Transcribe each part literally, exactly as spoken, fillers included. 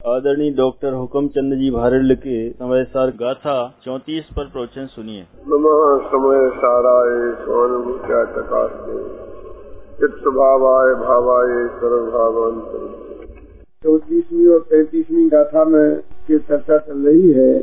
आदरणीय डॉक्टर हुक्मचंद जी भारल के समय सार गाथा चौंतीस पर प्रवचन सुनिए। नमः समय साराय स्वानुभूत्या चकास्ते चित्त भावाय भावाय सर्वभावांतर। चौतीसवीं और पैंतीसवीं गाथा में की चर्चा चल रही है,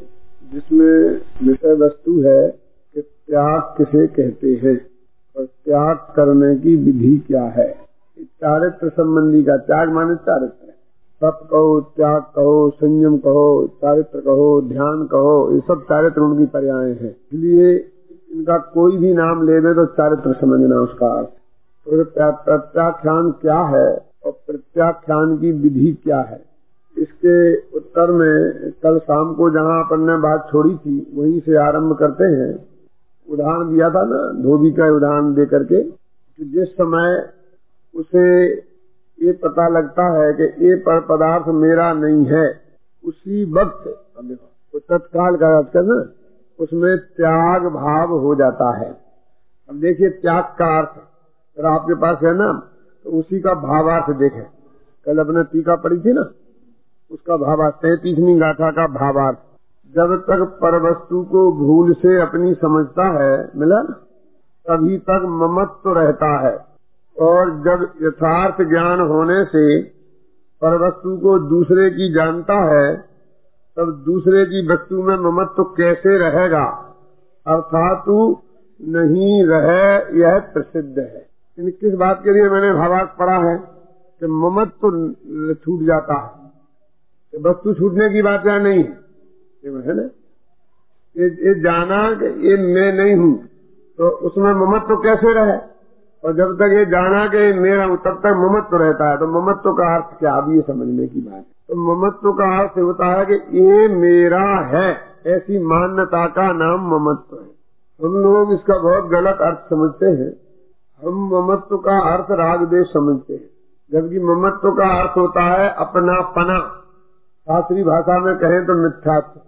जिसमें विषय वस्तु है कि त्याग किसे कहते हैं और त्याग करने की विधि क्या है। चारित्र संबंधी का त्याग माने चारित्र, तप कहो, त्याग कहो, संयम कहो, चारित्र कहो, ध्यान कहो, ये सब चारित्र उनकी पर्याय हैं। इसलिए इनका कोई भी नाम लेवे तो चारित्र समझना उसका अर्थ। तो प्रत्याख्यान क्या है और प्रत्याख्यान की विधि क्या है, इसके उत्तर में कल शाम को जहाँ अपन ने बात छोड़ी थी वहीं से आरंभ करते हैं। उदाहरण दिया था ना, धोबी का उदाहरण दे करके, कि जिस समय उसे ये पता लगता है कि ये पर पदार्थ मेरा नहीं है, उसी वक्त तो तत्काल का अर्थ करना उसमें त्याग भाव हो जाता है। अब देखिए त्याग का अर्थ अगर आपके पास है ना तो उसी का भावार्थ देखें। कल अपने टीका पड़ी थी ना, उसका भावार्थ तैंतीसवीं गाथा का भावार्थ। जब तक परवस्तु को भूल से अपनी समझता है, मिला ना, तभी तक ममत्व रहता है। और जब यथार्थ ज्ञान होने से परवस्तु को दूसरे की जानता है, तब दूसरे की वस्तु में ममत्व कैसे रहेगा, अर्थात नहीं रहे, यह प्रसिद्ध है। इन किस बात के लिए मैंने भावार्थ पढ़ा है कि ममत्व छूट जाता है, वस्तु छूटने की बात यहाँ नहीं है ना। ये, ये जाना कि ये मैं नहीं हूँ तो उसमें ममत्व कैसे रहे, और जब तक ये जाना कि मेरा हूँ तब तक ममत्व रहता है। तो ममत्व का अर्थ क्या, अब ये समझने की बात है। तो ममत्व का अर्थ होता है कि ये मेरा है, ऐसी मान्यता का नाम ममत्व है। हम लोग इसका बहुत गलत अर्थ समझते हैं। हम ममत्व का अर्थ राग द्वेष समझते हैं, जबकि ममत्व का अर्थ होता है अपनापना। शास्त्रीय भाषा में कहें तो मिथ्यात्व,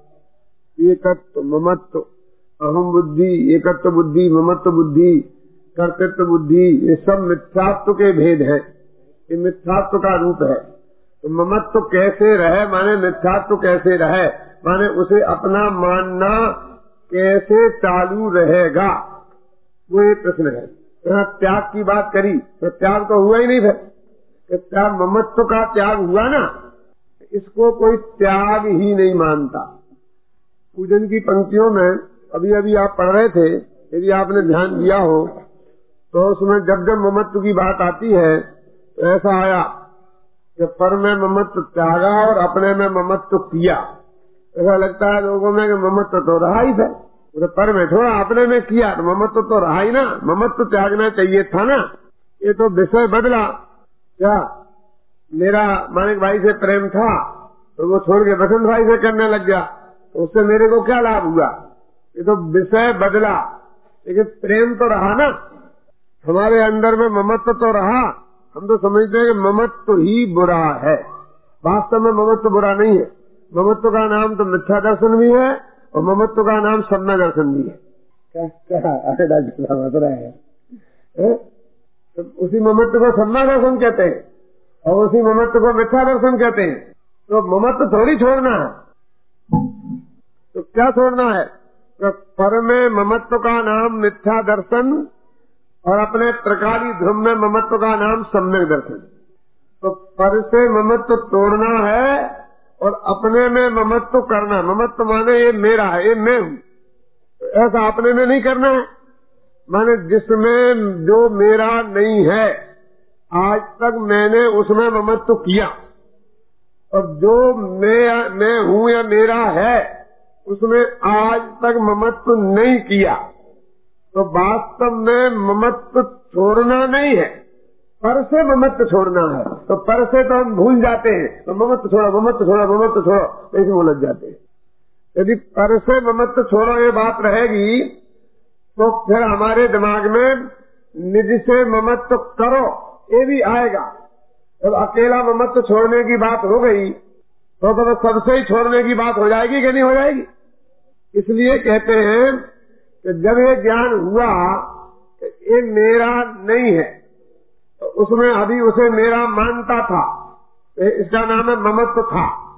एकत्व, ममत्व, अहम बुद्धि, एकत्व बुद्धि, ममत्व बुद्धि, कर्तृत्व बुद्धि, ये सब मिथ्यात्व के भेद है। ये मिथ्यात्व का रूप है। तो ममत्व कैसे रहे माने मिथ्यात्व कैसे रहे माने उसे अपना मानना कैसे चालू रहेगा, वो ये प्रश्न है। यहाँ त्याग की बात करी तो त्याग तो हुआ ही नहीं है। त्याग ममत्व का त्याग हुआ ना, इसको कोई त्याग ही नहीं मानता। पूजन की पंक्तियों में अभी अभी आप पढ़ रहे थे, यदि आपने ध्यान दिया हो तो उसमें जब जब ममत्व की बात आती है तो ऐसा आया कि पर में ममत्व त्यागा और अपने में ममत्व किया। ऐसा लगता है लोगों में कि ममत्व तो रहा ही है, तो पर में थोड़ा अपने में किया तो ममत्व तो रहा ही ना, ममत्व त्यागना चाहिए था ना। ये तो विषय बदला। क्या मेरा मानिक भाई से प्रेम था तो वो छोड़ के बसंत भाई से करने लग गया, तो उससे मेरे को क्या लाभ हुआ। ये तो विषय बदला, लेकिन प्रेम तो रहा ना। हमारे अंदर में ममत्व तो रहा। हम तो समझते हैं कि ममत्व ही बुरा है, वास्तव में ममत्व बुरा नहीं है। ममत्व का नाम तो मिथ्या दर्शन भी है और ममत्व का नाम सम्यक दर्शन भी है। क्या क्या बता रहा है, तो उसी ममत्व को सम्यक दर्शन कहते हैं और उसी ममत्व को मिथ्या दर्शन कहते हैं। तो ममत्व थोड़ी छोड़ना है, तो क्या छोड़ना है। तो पर में ममत्व का नाम मिथ्या दर्शन और अपने प्रकारी ध्रुव में ममत्व का नाम सम्यक दर्शन। तो पर से ममत्व तोड़ना है और अपने में ममत्व करना। ममत्व माने ये मेरा है, ये मैं हूँ, तो ऐसा अपने में नहीं करना है। माने जिसमें जो मेरा नहीं है आज तक मैंने उसमें ममत्व किया, और जो मैं मैं हूँ या मेरा है उसमें आज तक ममत्व नहीं किया। तो वास्तव में ममत्व छोड़ना नहीं है, पर से ममत्व छोड़ना है। तो पर से तो हम भूल जाते हैं, तो ममत्व छोड़ो, ममत्व छोड़ो, ममत्व छोड़ो, ऐसे उलझ जाते हैं। यदि पर से ममत्व छोड़ो ये बात रहेगी तो फिर हमारे दिमाग में निज से ममत्व करो ये भी आएगा। जब अकेला ममत्व छोड़ने की बात हो गई तो तो सबसे ही छोड़ने की बात हो जाएगी कि नहीं हो जाएगी। इसलिए कहते हैं कि जब ये ज्ञान हुआ कि ये मेरा नहीं है, तो उसमें अभी उसे मेरा मानता था, इसका नाम है ममत्व था।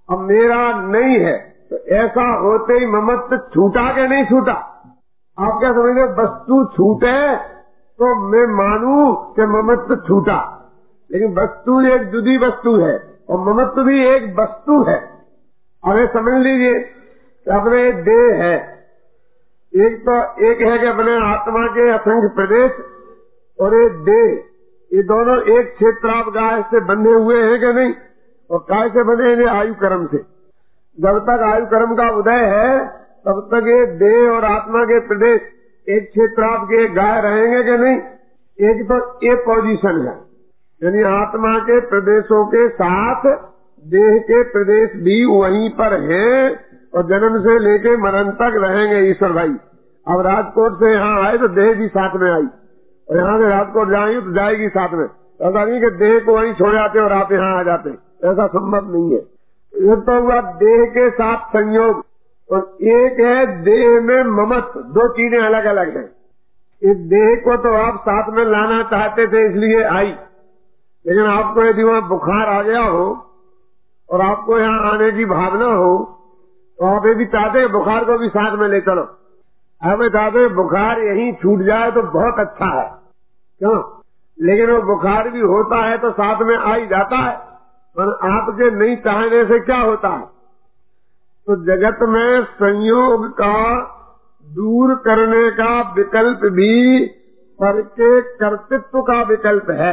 अब मेरा नहीं है, तो ऐसा होते ही ममत्व छूटा के नहीं छूटा? आप क्या समझते? वस्तु छूटे तो मैं मानूं कि ममत्व छूटा, लेकिन वस्तु एक जुदी वस्तु है और ममत्व भी एक वस्तु है। अरे समझ लीजिए कि अपने देह है, एक तो एक है कि अपने आत्मा के असंख्य प्रदेश और एक देह, ये दोनों एक क्षेत्रावगाह से बंधे हुए हैं कि नहीं? और काय से बने हैं? आयु कर्म से। जब तक आयु कर्म का उदय है तब तक ये देह और आत्मा के प्रदेश एक क्षेत्राव के गाय रहेंगे कि नहीं? एक तो ये पोजीशन है, यानी आत्मा के प्रदेशों के साथ देह के प्रदेश भी वहीं पर हैं और जन्म से लेके मरण तक रहेंगे। ईश्वर भाई अब राजकोट से यहाँ आए तो देह भी साथ में आई, और यहाँ से राजकोट जाएंगे तो जाएगी साथ में। ऐसा नहीं कि देह को वहीं छोड़ जाते और आप यहाँ आ जाते, ऐसा संभव नहीं है। ये तो हुआ देह के साथ संयोग, और एक है देह में ममत्व। दो चीजें अलग अलग हैं। इस देह को तो आप साथ में लाना चाहते थे इसलिए आई, लेकिन आपको यदि वहाँ बुखार आ गया हो और आपको यहाँ आने की भावना हो तो आप ये भी चाहते बुखार को भी साथ में ले चलो। हमें चाहते बुखार यहीं छूट जाए तो बहुत अच्छा है, क्यों? लेकिन वो बुखार भी होता है तो साथ में आ ही जाता है, पर आपके नहीं चाहने से क्या होता है? तो जगत में संयोग का दूर करने का विकल्प भी पर के कर्तृत्व का विकल्प है,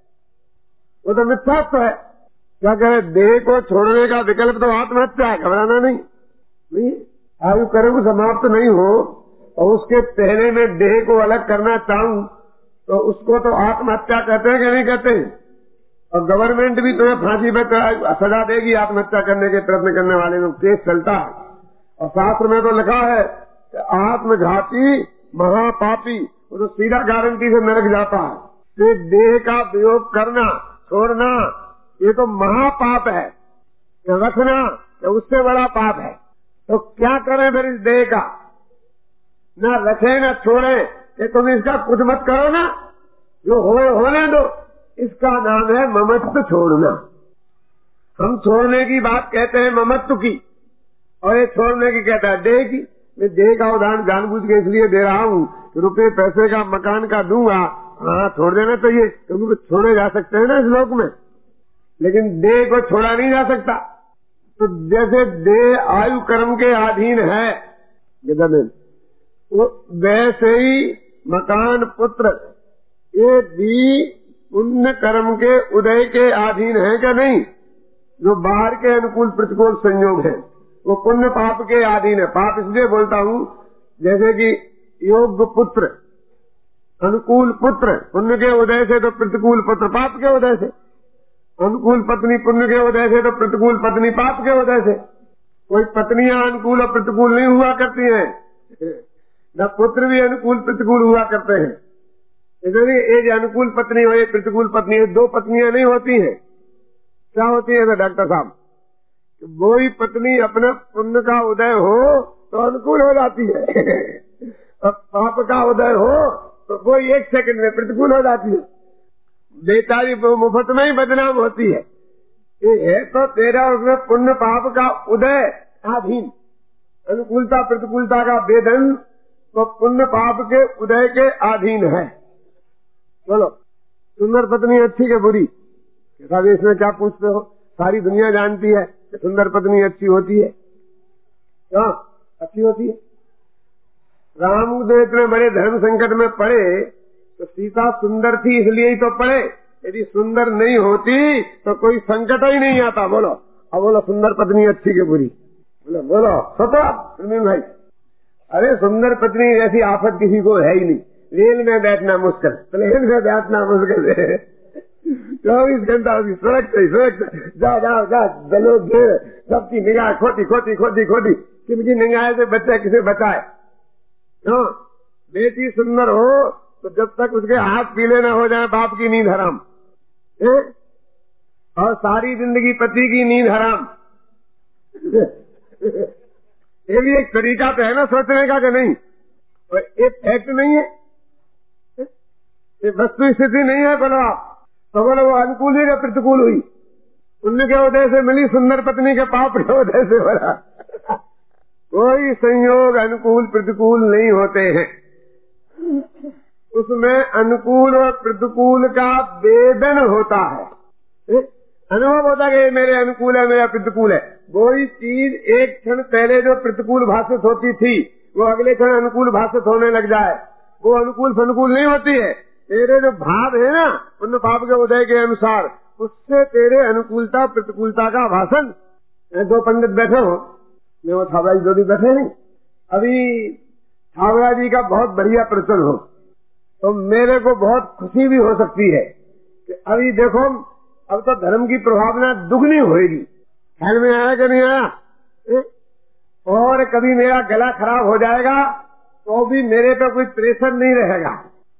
वो तो मिथ्यात्व है। क्या कहे? देह को छोड़ने का विकल्प तो आत्महत्या है, घबराना नहीं। नहीं, आयु कर्म समाप्त नहीं हो और उसके पहले में देह को अलग करना चाहूं तो उसको तो आत्महत्या कहते हैं कि नहीं कहते? और गवर्नमेंट भी तुम्हें फांसी पे सजा देगी आत्महत्या करने के प्रयत्न करने वाले में, केस चलता है। और शास्त्र में तो लिखा है कि आत्मघाती महापापी वो तो सीधा गारंटी से नरक जाता है। तो देह का वियोग करना छोड़ना ये तो महापाप है, रखना तो उससे बड़ा पाप है। तो क्या करें फिर इस देह का? न रखे न छोड़े, कि तुम इसका कुछ मत करो ना, जो हो होने दो। इसका नाम है ममत्व छोड़ना। हम छोड़ने की बात कहते हैं ममत्व की, और ये छोड़ने की कहता है देह की। मैं देह का उदाहरण जानबूझ के इसलिए दे रहा हूँ कि रुपये पैसे का मकान का दूंगा, हाँ छोड़ देना चाहिए, क्योंकि छोड़े जा सकते हैं ना इस लोक में, लेकिन देह को छोड़ा नहीं जा सकता। तो जैसे देह आयु कर्म के अधीन है वो वैसे ही मकान पुत्र ये भी पुण्य कर्म के उदय के अधीन है क्या नहीं? जो बाहर के अनुकूल प्रतिकूल संयोग है वो पुण्य पाप के अधीन है। पाप इसलिए बोलता हूँ जैसे कि योग्य पुत्र अनुकूल पुत्र पुण्य के उदय से, तो प्रतिकूल पुत्र पाप के उदय से। अनुकूल पत्नी पुण्य के उदय से, तो प्रतिकूल पत्नी पाप के उदय से। कोई पत्नियां अनुकूल और प्रतिकूल नहीं हुआ करती हैं, न पुत्र भी अनुकूल प्रतिकूल हुआ करते हैं। इसलिए एक अनुकूल पत्नी हो एक प्रतिकूल पत्नी हो, दो पत्नियां नहीं होती हैं। क्या होती है डॉक्टर साहब? वो ही पत्नी अपने पुण्य का उदय हो तो अनुकूल हो जाती है और पाप का उदय हो तो वो एक सेकंड में प्रतिकूल हो जाती है। बेचारी मुफ्त में ही बदनाम होती है। ये है तो तेरा उसमें पुण्य पाप का उदय अधीन, अनुकूलता प्रतिकूलता का भेदन तो पुण्य पाप के उदय के अधीन है। बोलो सुंदर पत्नी अच्छी के बुरी? साहब इसमें क्या पूछते हो? सारी दुनिया जानती है कि सुंदर पत्नी अच्छी होती है। क्या अच्छी होती है? रामदेव इतने बड़े धर्म संकट में पड़े तो सीता सुंदर थी इसलिए ही तो पड़े। यदि सुंदर नहीं होती तो कोई संकट ही नहीं आता। बोलो अब बोलो सुंदर पत्नी अच्छी के बुरी? बोलो बोलो सोचो सुनील भाई। अरे सुंदर पत्नी जैसी आफत किसी को है ही नहीं। रेल में बैठना मुश्किल, प्लेन में बैठना मुश्किल है, चौबीस घंटा उसकी सुरक्षा सुरक्षा जा जा जा चलो घेर, सबकी निगाह खोटी खोटी खोटी खोटी किनकी निगाह से बच्चा किसे बचाए। क्यों? बेटी सुंदर हो तो जब तक उसके हाथ पीले न हो जाए बाप की नींद हराम है? और सारी जिंदगी पति की नींद हराम। ये भी एक तरीका तो है ना सोचने का कि नहीं? और एक फैक्ट नहीं है, ये वस्तु स्थिति नहीं है। बोलो आप तो बोलो वो अनुकूल हुई या प्रतिकूल हुई? पुण्य के उदय से मिली, सुंदर पत्नी के पाप के उदय से भरा। कोई संयोग अनुकूल प्रतिकूल नहीं होते हैं, उसमें अनुकूल और प्रतिकूल का वेदन होता है, अनुभव होता है कि मेरे अनुकूल है मेरा प्रतिकूल है। कोई चीज एक क्षण पहले जो प्रतिकूल भाषित होती थी वो अगले क्षण अनुकूल भाषित होने लग जाए, वो अनुकूल फनुकूल नहीं होती है। तेरे जो भाव है ना उन भाव के उदय के अनुसार उससे तेरे अनुकूलता प्रतिकूलता का भाषण। दो पंडित बैठे हो, मैं वो छावड़ा जी दो भी बैठे नहीं, अभी छावड़ा जी का बहुत बढ़िया प्रचलन हो तो मेरे को बहुत खुशी भी हो सकती है कि अभी देखो अब तो धर्म की प्रभावना दुगनी होगी। ख्याल में आया कि नहीं आया? ए? और कभी मेरा गला खराब हो जाएगा तो भी मेरे पे कोई प्रेशर नहीं रहेगा।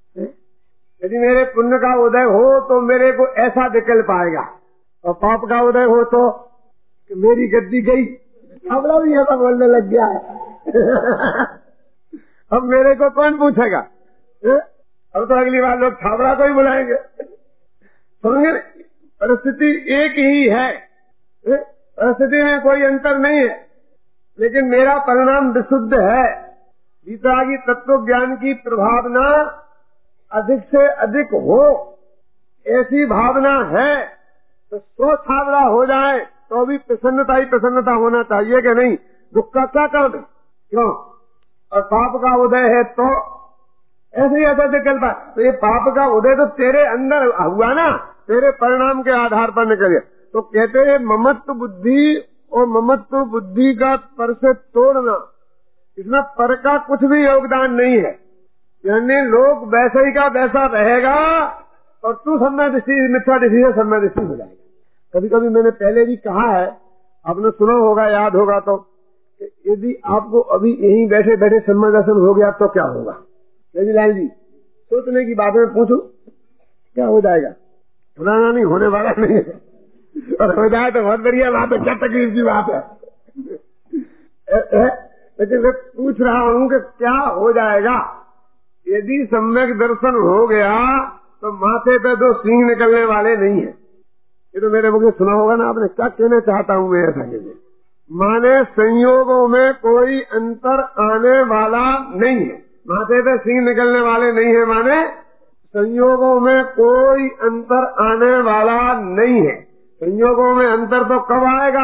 यदि मेरे पुण्य का उदय हो तो मेरे को ऐसा विकल्प आएगा, और पाप का उदय हो तो कि मेरी गद्दी गई। छावड़ा भी ऐसा बोलने लग गया है। अब मेरे को कौन पूछेगा? ए? अब तो अगली बार लोग छावड़ा को ही बुलाएंगे। समझे? परिस्थिति एक ही है, परिस्थिति में कोई अंतर नहीं है, लेकिन मेरा परिणाम विशुद्ध है। गीतागी तत्व ज्ञान की प्रभावना अधिक से अधिक हो ऐसी भावना है तो सो छावड़ा हो जाए तो भी प्रसन्नता ही प्रसन्नता होना चाहिए कि नहीं? दुख का क्या काम है? क्यों? और पाप का उदय है तो ऐसे ही ऐसा विकल्प है। तो ये पाप का उदय तो तेरे अंदर हुआ ना, तेरे परिणाम के आधार पर निकले। तो कहते हैं ममत्व बुद्धि और ममत्व बुद्धि का पर से तोड़ना, इसमें पर का कुछ भी योगदान नहीं है। यानी लोग वैसे ही का वैसा रहेगा और तू समय दृष्टि मिथ्या दृष्टि से समय दृष्टि हो जाएगा। कभी कभी मैंने पहले भी कहा है, आपने सुना होगा, याद होगा, तो यदि आपको अभी यहीं बैठे बैठे समय दर्शन हो गया तो क्या होगा? लाल जी सोचने की बात में पूछू, क्या हो जाएगा? पुराना नहीं होने वाला नहीं है, और हो जाए तो बहुत बढ़िया बात है, क्या तकलीफ की बात है। लेकिन मैं पूछ रहा हूँ कि क्या हो जाएगा यदि सम्यक दर्शन हो गया तो माथे पे दो सींग निकलने वाले नहीं है। ये तो मेरे मुझे सुना होगा ना आपने। क्या कहना चाहता हूँ मैं ऐसा कहने? माने संयोगों में कोई अंतर आने वाला नहीं है, माथे पे सींग निकलने वाले नहीं है, माने संयोगों में कोई अंतर आने वाला नहीं है। संयोगों में अंतर तो कब आएगा?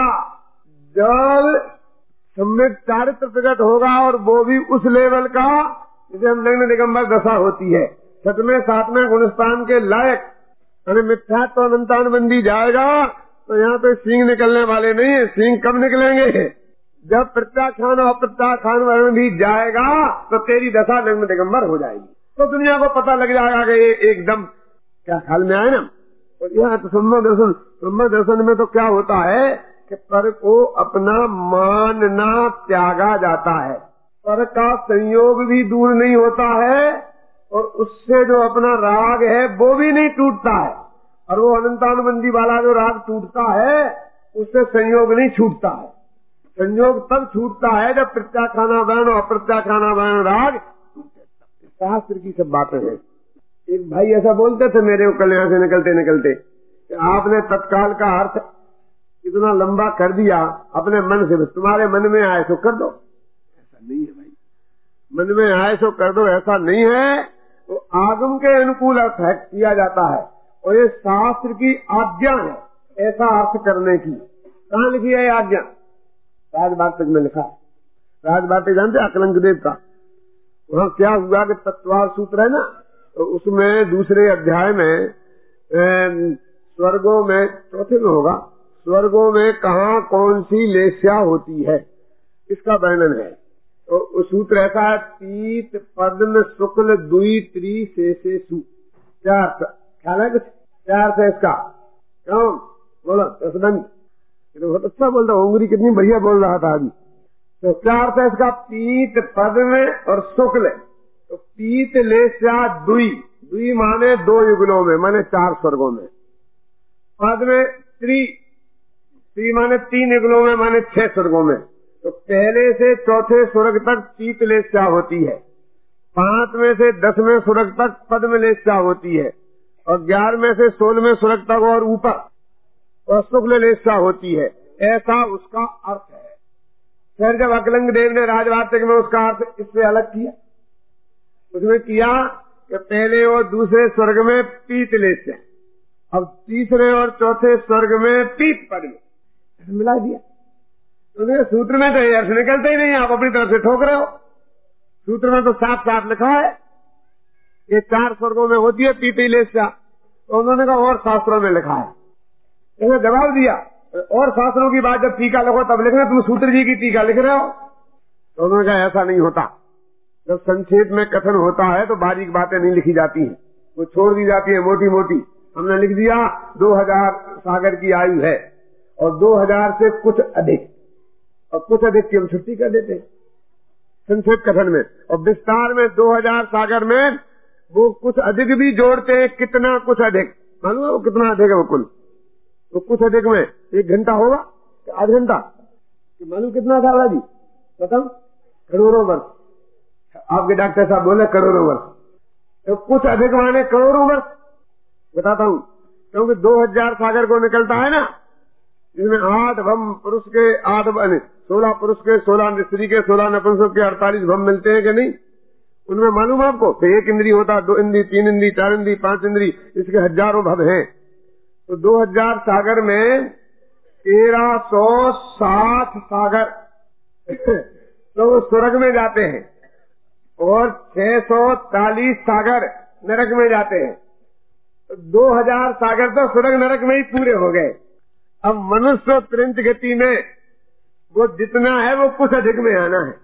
जब सम्यक चारित्र प्रकट होगा, और वो भी उस लेवल का जिसे हम नग्न दिगंबर दशा होती है। छठवें सातवें गुणस्थान के लायक मिथ्यात्व तो अनंतान बंदी जाएगा तो यहाँ पे सींग निकलने वाले नहीं है। सींग कब निकलेंगे? जब प्रत्याख्यान और अप्रत्याख्यान वर्ण भी जाएगा तो तेरी दशा नग्न दिगंबर हो जाएगी, तो दुनिया को पता लग जाएगा कि ये एकदम क्या ख्याल में आए ना। और यहाँ तो सम्यक दर्शन, सम्यक दर्शन में तो क्या होता है कि पर को अपना मानना त्यागा जाता है, पर का संयोग भी दूर नहीं होता है, और उससे जो अपना राग है वो भी नहीं टूटता है। और वो अनंतानुबंधी वाला जो राग टूटता है उससे संयोग नहीं छूटता है। संयोग तब छूटता है जब प्रत्याख्याना वर्ण और अप्रत्याख्याना वर्ण राग। शास्त्र की सब बातें हैं। एक भाई ऐसा बोलते थे मेरे को कल यहाँ से निकलते निकलते कि आपने तत्काल का अर्थ इतना लंबा कर दिया अपने मन से, तुम्हारे मन में आए तो कर दो। ऐसा नहीं है भाई, मन में आए तो कर दो ऐसा नहीं है। तो आगम के अनुकूल अर्थ है किया जाता है, और ये शास्त्र की आज्ञा है ऐसा अर्थ करने की। कहाँ लिखी है आज्ञा? राजवार्तिक में लिखा। राजवार्तिक जानते अकलंक देव का? वहाँ क्या हुआ कि तत्वार सूत्र है ना, तो उसमें दूसरे अध्याय में स्वर्गों में, चौथे में होगा, स्वर्गों में कहाँ कौन सी लेस्या होती है इसका वर्णन है। तो सूत्र ऐसा है, पीत पद्म शुक्ल दुई त्रि से सु। क्या ख्याल है? कुछ क्या अर्थ है इसका? क्यों बोलो? तो बहुत अच्छा बोल रहा, उंगली कितनी बढ़िया बोल रहा था अभी। तो क्या अर्थ है इसका? पीत पद्म और शुक्ल। तो पीत लेस्या दुई, दुई माने दो युगलों में, माने चार स्वर्गों में। पद्म त्रि, त्रि माने तीन युगलों में, माने छह स्वर्गों में। तो पहले से चौथे स्वर्ग तक पीत लेस्या होती है, पांचवें से दसवें स्वर्ग तक पद्म लेस्या होती है, और ग्यारहवें से सोलहवें स्वर्ग तक और ऊपर और शुक्ल लेशा होती है, ऐसा उसका अर्थ है। फिर जब अकलंग देव ने राजवाटिक में उसका अर्थ इससे अलग किया, उसमें किया कि पहले और दूसरे स्वर्ग में पीत लेशा, अब तीसरे और चौथे स्वर्ग में पीत पद में मिला दिया। तो सूत्र में तो ये अर्थ निकलते ही नहीं, आप अपनी तरफ से ठोक रहे हो। सूत्र में तो साफ साफ लिखा है ये चार स्वर्गों में होती है पीती लेशा, तो उन्होंने कहा और शास्त्रों में लिखा है। इन्हें जवाब दिया और शास्त्रों की बात जब टीका लिखो तब लिखना, तुम सूत्र जी की टीका लिख रहे हो। तो उन्होंने कहा ऐसा नहीं होता, जब संक्षेप में कथन होता है तो बारीक बातें नहीं लिखी जाती हैं, वो छोड़ दी जाती है मोटी मोटी। हमने लिख दिया दो हजार सागर की आयु है और दो हजार से कुछ अधिक, और कुछ अधिक की हम छुट्टी कर देते हैं संक्षेप कथन में, और विस्तार में दो हजार सागर में वो कुछ अधिक भी जोड़ते हैं। कितना कुछ अधिक मालूम है वो कितना अधिक है? वो कुल तो कुछ अधिक में एक घंटा होगा, आध घंटा, मालूम कितना था जी? बताओ। करोड़ों वर्ष। आपके डॉक्टर साहब बोले करोड़ों वर्ष, तो कुछ अधिक माने करोड़ों वर्ष। बताता हूँ, क्योंकि दो हजार सागर को निकलता है ना, जिसमें आठ भम पुरुष के, आठ सोलह पुरुष के, सोलह स्त्री के, सोलह नपुंसक के, अड़तालीस भम मिलते हैं कि नहीं? उनमें मालूम आपको तो एक इंद्री होता, दो इंद्री, तीन इंद्री, चार इंद्री, पांच इंद्री, इसके हजारों भव हैं। तो दो हजार सागर में तेरह सौ साठ सागर तो वो स्वर्ग में जाते हैं और छह सौ चालीस सागर नरक में जाते हैं। तो दो हजार सागर तो स्वर्ग नरक में ही पूरे हो गए। अब मनुष्य तुरंत गति में वो जितना है वो कुछ अधिक में आना है।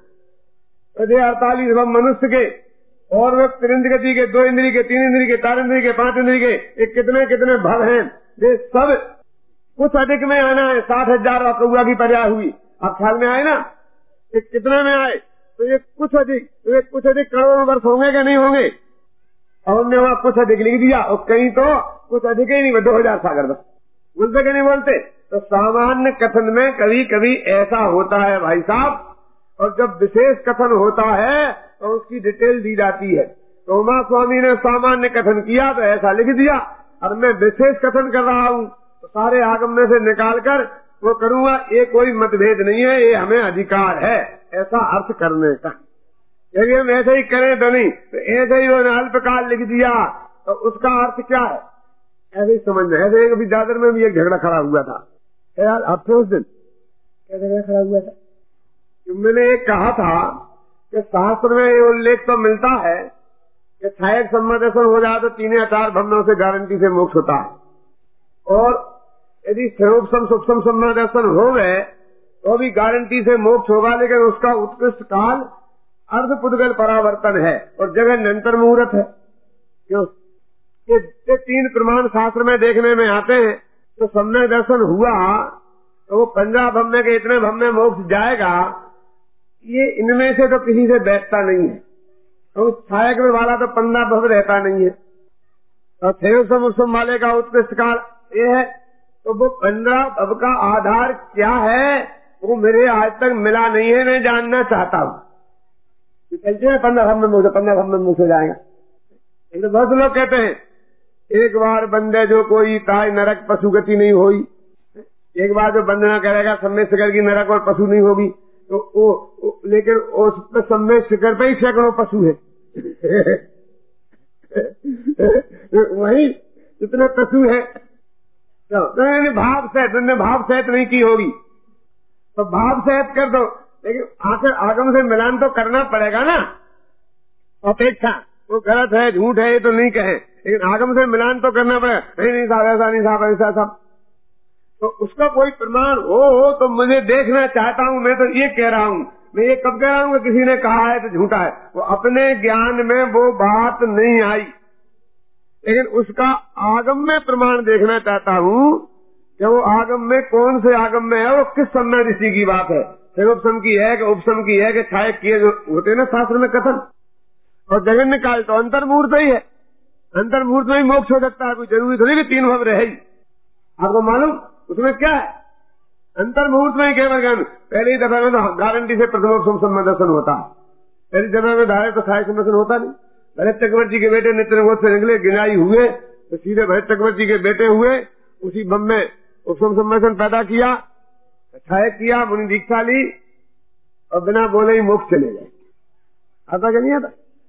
अड़तालीस भव मनुष्य के, और वो तुरंत गति के, दो इंद्री के, तीन इंद्री के, चार इंद्री के, पांच इंद्री के, एक कितने कितने भव हैं, ये सब कुछ अधिक में आना है। साठ हजार कौआ की पर्याय हुई, अब ख्याल में आए ना? एक कितने में आए? तो ये कुछ अधिक, तो ये कुछ अधिक करोड़ों वर्ष होंगे क्या नहीं होंगे? और हमने वहाँ कुछ अधिक लिख दिया, और कहीं तो कुछ अधिक ही नहीं, दो हजार सागर बस। बोलते क्या नहीं बोलते? तो सामान्य कथन में कभी कभी ऐसा होता है भाई साहब, और जब विशेष कथन होता है तो उसकी डिटेल दी जाती है। तो उमा स्वामी ने सामान्य कथन किया तो ऐसा लिख दिया, और मैं विशेष कथन कर रहा हूँ तो सारे आगम में से निकाल कर वो करूँगा। ये कोई मतभेद नहीं है, ये हमें अधिकार है ऐसा अर्थ करने का। यदि हम ऐसे ही करें तो नहीं, तो ऐसे ही उन्होंने अल्पकाल लिख दिया तो उसका अर्थ क्या है ऐसे ही समझना। ऐसे कभी दादर में भी एक झगड़ा खड़ा हुआ था यार, आपसे उस दिन क्या झगड़ा खड़ा हुआ था? मैंने एक कहा था कि शास्त्र में ये उल्लेख तो मिलता है कि छायक सम्मदर्शन हो जाए तो तीन या चार भवनों से गारंटी से मोक्ष होता है, और यदि स्वरूपसम सूक्ष्म सम्मदर्शन हो गए तो भी गारंटी से मोक्ष होगा, लेकिन उसका उत्कृष्ट काल अर्ध पुद्गल परावर्तन है और जगह निरंतर मुहूर्त है। क्यों? ये तीन प्रमाण शास्त्र में देखने में आते हैं। तो सम्यक दर्शन हुआ तो वो पंद्रह भव के इतने भव में मोक्ष जाएगा, ये इनमें से तो किसी से बैठता नहीं है। तो छायक में वाला तो पंद्रह भव रहता नहीं है, और छेम उत्सव वाले का उत्कृष्ट काल ये है। तो वो पंद्रह भव का आधार क्या है वो मेरे आज तक मिला नहीं है, मैं जानना चाहता हूँ। चलते हैं पंद्रह भव में मोक्ष, पंद्रह भव में मोक्ष हो जाएगा। तो बहुत लोग कहते हैं एक बार बंदे जो कोई ताय नरक पशु गति नहीं हुई, एक बार जो बंदना करेगा सम्मेद शिखर की नरक और पशु नहीं होगी। तो वो, वो लेकिन उस पर सम्मेद शिखर पे ही सैकड़ों पशु है वही इतने पशु है। तो भाव सहित तुमने भाव सहित नहीं की होगी तो भाव सहित कर दो, लेकिन आखिर आगम से मिलान तो करना पड़ेगा ना। अपेक्षा वो गलत है झूठ है ये तो नहीं कहे, लेकिन आगम से मिलान तो करना पड़ेगा। नहीं नहीं साहब ऐसा नहीं साहब ऐसा साहब, तो उसका कोई प्रमाण हो, हो तो मुझे देखना चाहता हूँ। मैं तो ये कह रहा हूँ, मैं ये कब कह रहा हूँ कि किसी ने कहा है तो झूठा है। वो अपने ज्ञान में वो बात नहीं आई, लेकिन उसका आगम में प्रमाण देखना चाहता हूँ कि वो आगम में कौन से आगम में है, वो किस समय ऋषि की बात है, उपसम की है कि उपसम की है कि छायक की है, जो होते ना शास्त्र में कथन। और जगन्य काल तो अंतर्मुहूर्त ही है, अंतर्मुहूर्त में ही मोक्ष हो सकता है, कोई जरूरी थोड़ी कि तीन भव रहे। आपको मालूम उसमें क्या है? अंतर्मुहूर्त में ही केवल ज्ञान। पहली दफा में तो गारंटी से प्रथम सम्मदर्शन होता है, पहली दफा में धारे तो छायक सम्मदर्शन होता नहीं। भरत चक्रवर्ती के बेटे नित्यनगोद से निकले, गिनाई हुए तो सीधे भरत चक्रवर्ती के बेटे हुए, उसी भव में उपशम सम्मेलन पैदा किया, छाया किया, मुनि दीक्षा ली और बिना बोले ही मोक्ष चले गए। आता क्या नहीं आता?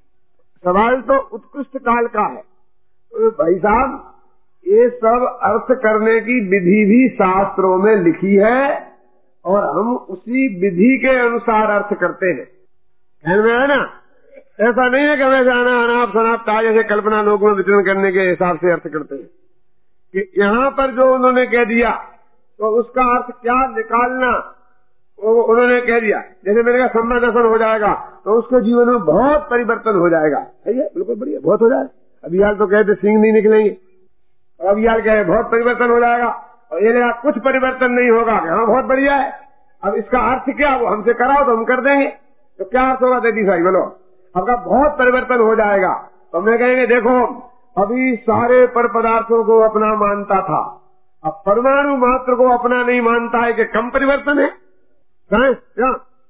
सवाल तो उत्कृष्ट काल का है। तो भाई साहब, ये सब अर्थ करने की विधि भी शास्त्रों में लिखी है और हम उसी विधि के अनुसार अर्थ करते हैं। ध्यान में है ना? ऐसा नहीं है कि हमें आना अनाप शनाप ताजे से कल्पना लोग में विचरण करने के हिसाब से अर्थ करते हैं कि यहाँ पर जो उन्होंने कह दिया तो उसका अर्थ क्या निकालना, वो उन्होंने कह दिया। जैसे मैंने कहा सम्मा दर्शन हो जाएगा तो उसके जीवन में बहुत परिवर्तन हो जाएगा। सही है, बिल्कुल बढ़िया, बहुत हो जाएगा। अभी यार तो कहते सिंह नहीं निकलेंगे और अब यार कहे बहुत परिवर्तन हो जाएगा और ये लगा कुछ परिवर्तन नहीं होगा। हाँ बहुत बढ़िया है। अब इसका अर्थ क्या? वो हमसे कराओ तो हम कर देंगे। तो क्या अर्थ होगा दीदी साहब बोलो? आपका बहुत परिवर्तन हो जाएगा। तो मैं कहेंगे देखो अभी सारे पर पदार्थों को अपना मानता था, अब परमाणु मात्र को अपना नहीं मानता है कि कम परिवर्तन है क्या?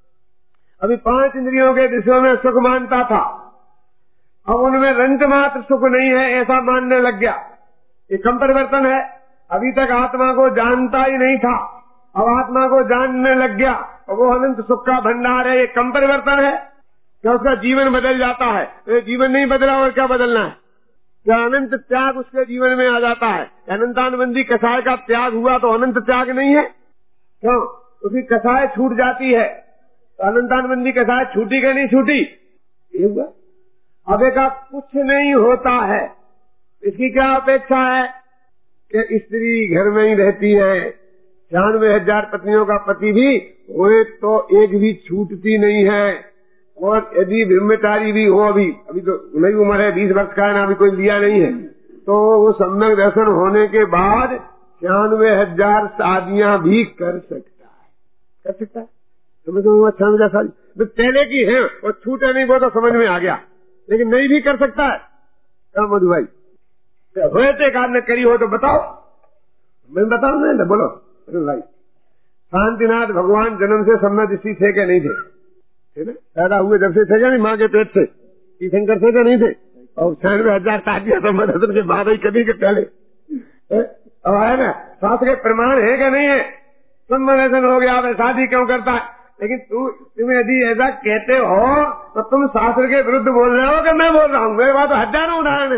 अभी पांच इंद्रियों के विषयों में सुख मानता था, अब उनमें रंग मात्र सुख नहीं है ऐसा मानने लग गया, ये कम परिवर्तन है। अभी तक आत्मा को जानता ही नहीं था, अब आत्मा को जानने लग गया और वो अनंत सुख का भंडार है, ये कम परिवर्तन है। क्या उसका जीवन बदल जाता है? तो जीवन नहीं बदला और क्या बदलना है? क्या अनंत त्याग उसके जीवन में आ जाता है? अनंतानुबंधी कसाय का त्याग हुआ तो अनंत त्याग नहीं है क्यों? उसकी कसाय छूट जाती है तो अनंतानुबंधी कसाय छूटी क्या नहीं छूटी? ये हुआ। अब का कुछ नहीं होता है, इसकी क्या अपेक्षा है कि स्त्री घर में ही रहती है, छियानवे हजार पत्नियों का पति भी हुए तो एक भी छूटती नहीं है। और यदि ब्रह्मचारी भी हो, अभी अभी तो नई उम्र है, बीस वर्ष का है ना, अभी कोई लिया नहीं है, तो वो सम्यक दर्शन होने के बाद छियानवे हजार शादियां भी कर सकता है। कर सकता है समझ में? छियानवे हजार शादी पहले की है और छूटे नहीं, वो तो समझ में आ गया, लेकिन नहीं भी कर सकता है। क्या मधु भाई हुए थे एक आदमी करी हो तो बताओ, मैं बताऊ नहीं बोलो भाई। शांतिनाथ भगवान जन्म से सम्यक दृष्टि थे क्या नहीं थे? पैदा हुए जब से थे क्या नहीं? माँ के पेट से तीर्थंकर थे क्या नहीं थे? और छियानवे हजार शादियां सम्यक दर्शन के बाद ही कभी के पहले अब आया ना, शास्त्र के प्रमाण है क्या नहीं है? सम्यक दर्शन हो गया, शादी क्यों करता है? लेकिन तू तुम्हें यदि ऐसा कहते हो तो तुम शास्त्र के विरुद्ध बोल रहे हो कि मैं बोल रहा हूँ? मेरे पास हजारों उदाहरण है।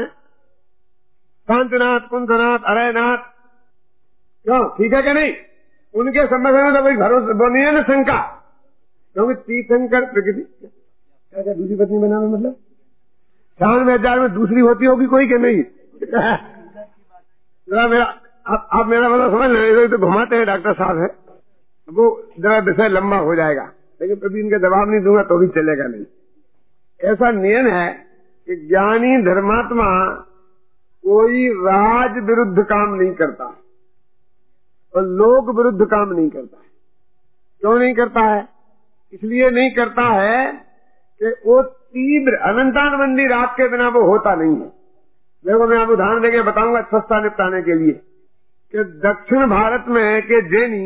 शांतिनाथ, कुंभनाथ, अरयनाथ, क्यों ठीक है क्या नहीं? उनके सम्यक में तो कोई भरोसा नहीं है ना, शंका, क्योंकि तीर्थंकर प्रकृति क्या क्या दूसरी पत्नी बनाना मतलब छियानवे हजार में दूसरी होती होगी कोई के नहीं? जरा मेरा आप, आप मेरा मतलब समझ लें, तो घुमाते हैं डॉक्टर साहब है, वो जरा विषय लंबा हो जाएगा, लेकिन कभी इनके जवाब नहीं दूंगा तो भी चलेगा नहीं। ऐसा नियम है कि ज्ञानी धर्मात्मा कोई राज विरुद्ध काम नहीं करता और लोक विरुद्ध काम नहीं करता है। क्यों नहीं करता है? इसलिए नहीं करता है कि वो तीव्र अनंतानुबंधी राग के बिना वो होता नहीं है। देखो मैं आप उदाहरण देके बताऊंगा सस्ता निपटाने के लिए कि दक्षिण भारत में के जैनी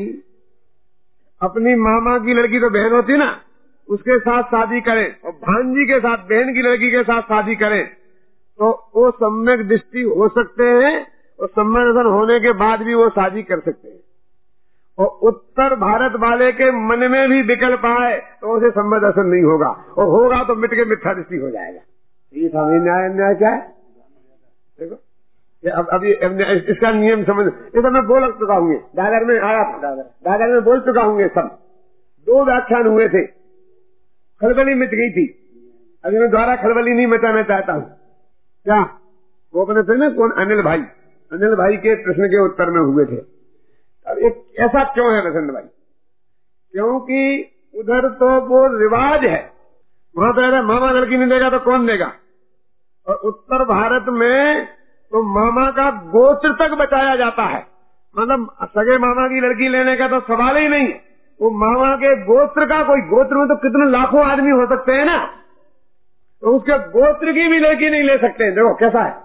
अपनी मामा की लड़की तो बहन होती ना, उसके साथ शादी करें और भांजी के साथ बहन की लड़की के साथ शादी करें तो वो सम्यक दृष्टि हो सकते हैं और सम्यक दर्शन होने के बाद भी वो शादी कर सकते हैं। और उत्तर भारत वाले के मन में भी विकल्प आए तो उसे सम्यक दर्शन नहीं होगा, और होगा तो मिट के मिथ्या दृष्टि हो जाएगा। ये स्वामी न्याय न्याय क्या है? देखो ये अब अभी इसका नियम समझ, ये सब मैं बोल चुका हूँ, दादर में आया था, दादर में बोल चुका हूँ। सब दो व्याख्यान हुए थे, खलबली मिट गई थी। अभी मैं द्वारा खलबली नहीं मचाना चाहता हूँ। क्या वो अपने थे ना कौन, अनिल भाई, अनिल भाई के प्रश्न के उत्तर में हुए थे। अब एक ऐसा क्यों है प्रसन्न भाई? क्योंकि उधर तो वो रिवाज है, वहां तो अगर मामा लड़की नहीं देगा तो कौन देगा, और उत्तर भारत में तो मामा का गोत्र तक बचाया जाता है। मतलब सगे मामा की लड़की लेने का तो सवाल ही नहीं, वो मामा के गोत्र का, कोई गोत्र में तो कितने लाखों आदमी हो सकते हैं ना, तो उसके गोत्र की भी लड़की नहीं ले सकते। देखो कैसा है।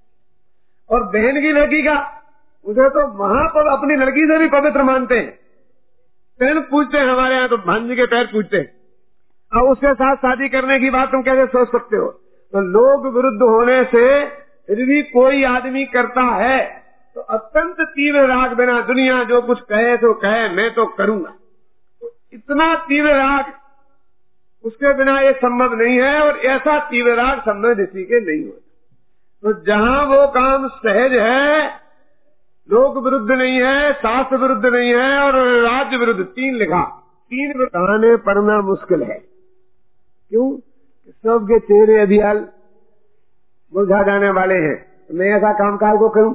और बहन की लड़की का, उसे तो वहां पर अपनी लड़की से भी पवित्र मानते हैं, पैर पूछते हैं हमारे यहाँ तो भांजी के पैर पूछते हैं, और उसके साथ शादी करने की बात तुम कैसे सोच सकते हो? तो लोग विरुद्ध होने से फिर भी कोई आदमी करता है तो अत्यंत तीव्र राग बिना दुनिया जो कुछ कहे तो कहे, मैं तो करूंगा, तो इतना तीव्र राग उसके बिना ये संभव नहीं है, और ऐसा तीव्र राग संभव किसी के नहीं होता। तो जहाँ वो काम सहज है, लोक विरुद्ध नहीं है, शास्त्र विरुद्ध नहीं है, और राज्य विरुद्ध, तीन लिखा, तीन बताने पढ़ना मुश्किल है। क्यों? सबके चेहरे अभियाल मुरझा जाने वाले हैं, मैं ऐसा काम काल को करूं?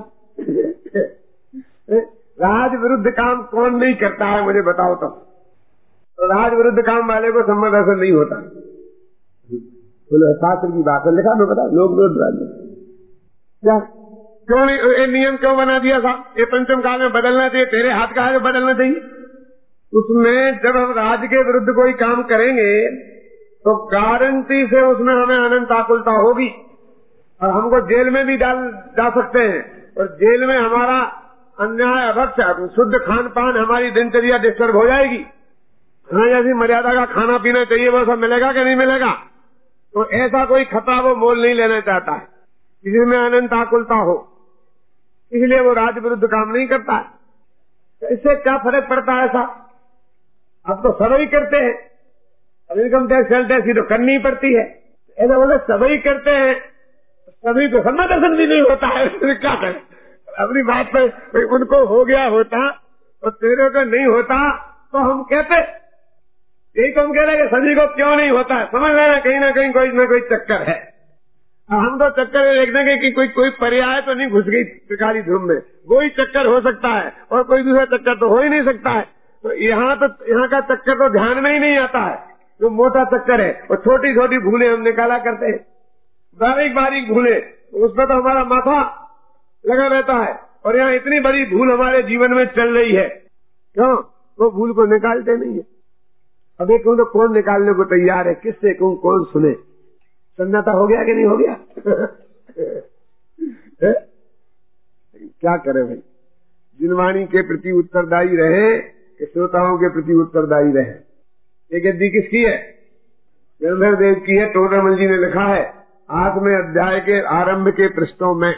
राज विरुद्ध काम कौन नहीं करता है मुझे बताओ तो? तो राज विरुद्ध काम वाले को संबंध असर नहीं होता। बोलो शास्त्र की बात है, लिखा मैं बता, लोक विरुद्ध राज्य क्या क्यों नहीं, ये नियम क्यों बना दिया था? ये पंचम काल में बदलना चाहिए, तेरे हाथ का है बदलना चाहिए। उसमें जब हम राज्य के विरुद्ध कोई काम करेंगे तो गारंटी से उसमें हमें अनंत आकुलता होगी, और हमको जेल में भी डाल जा सकते हैं, और जेल में हमारा अन्याय अभक्ष शुद्ध खान पान, हमारी दिनचर्या डिस्टर्ब हो जाएगी। हमें जैसी मर्यादा का खाना पीना चाहिए वो सब मिलेगा कि नहीं मिलेगा? तो ऐसा कोई खतरा वो मोल नहीं लेना चाहता है जिसमें अनंत आकुलता हो, इसलिए वो राज्य विरुद्ध काम नहीं करता है। तो इससे क्या फर्क पड़ता है? ऐसा अब तो सभी करते हैं, अब इनकम टैक्स सेल टैक्स तो करनी ही पड़ती है, ऐसा बोले सभी करते हैं, सभी को सम्मान दर्शन भी नहीं होता है, क्या करें? अपनी बात पे उनको हो गया होता और तेरे को नहीं होता तो हम कहते, यही तो हम कह रहे हैं कि सभी को क्यों नहीं होता है। समझ रहे हैं, कहीं ना कहीं कोई ना कोई चक्कर है। हम तो चक्कर देखने के कि कोई कोई पर्याय तो नहीं घुस गई त्रिकाली ध्रुव में, वही चक्कर हो सकता है और कोई दूसरा चक्कर तो हो ही नहीं सकता है। तो यहाँ तो यहाँ का चक्कर तो ध्यान में ही नहीं आता है, जो मोटा चक्कर है। और छोटी छोटी भूलें हम निकाला करते हैं, बारीक बारीक भूलें, उसमें तो हमारा माथा लगा रहता है, और यहाँ इतनी बड़ी भूल हमारे जीवन में चल रही है, क्यों? वो भूल को निकालते नहीं है। अब एक कहूँ तो कौन निकालने को तैयार है, किससे कहूँ, कौन सुने? सन्नाटा हो गया कि नहीं हो गया? क्या करे भाई, जिनवाणी के प्रति उत्तरदायी रहे कि श्रोताओं के प्रति उत्तरदायी रहे। ये गद्दी किसकी है? गंधर्व देव की है। टोडरमल जी ने लिखा है आठवें अध्याय के आरंभ के पृष्ठों में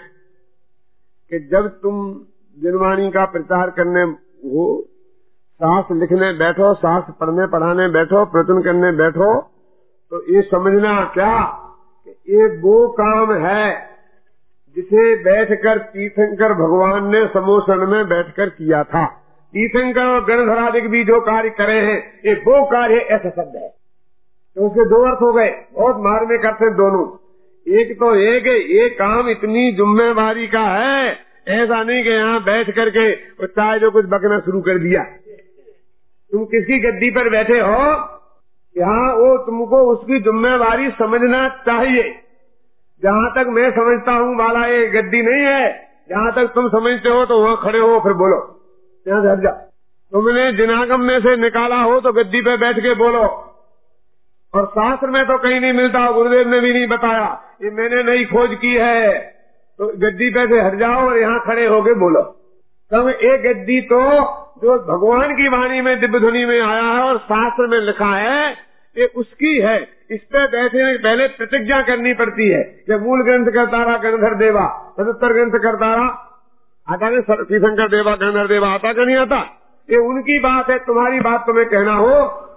कि जब तुम जिनवाणी का प्रचार करने हो, शास्त्र लिखने बैठो, शास्त्र पढ़ने पढ़ाने बैठो, प्रवचन करने बैठो, तो ये समझना क्या कि ये वो काम है जिसे बैठकर तीर्थंकर भगवान ने समोसन में बैठकर किया था। तीर्थंकर और गणधरादिक भी जो कार्य करे हैं, ये वो कार्य ऐसा शब्द है। तो उसके दो अर्थ हो गए, बहुत मारने करते दोनों। एक तो एक ये काम इतनी जिम्मेवारी का है, ऐसा नहीं कि यहाँ बैठ करके चाहे जो कुछ बकना शुरू कर दिया। तुम किसकी गद्दी पर बैठे हो, यहाँ वो तुमको उसकी जिम्मेवारी समझना चाहिए। जहाँ तक मैं समझता हूँ वाला ये गद्दी नहीं है, जहाँ तक तुम समझते हो तो वहाँ खड़े हो फिर बोलो, यहाँ से हट जा। तुमने जिनागम में से निकाला हो तो गद्दी पे बैठ के बोलो, और शास्त्र में तो कहीं नहीं मिलता, गुरुदेव ने भी नहीं बताया, ये मैंने नई खोज की है। तो गद्दी पे से हट जाओ और यहाँ खड़े होके बोलो। तब एक गद्दी तो जो भगवान की वाणी में दिव्य ध्वनि में आया है और शास्त्र में लिखा है, ये उसकी है। इस पे बैठने के पहले प्रतिज्ञा करनी पड़ती है कि मूल ग्रंथ करतारा गणधर देवा, सदुत्तर ग्रंथ करतारा आता नहीं, तीर्थंकर देवा गणधर देवा आता का नहीं आता? ये उनकी बात है, तुम्हारी बात तुम्हें कहना हो।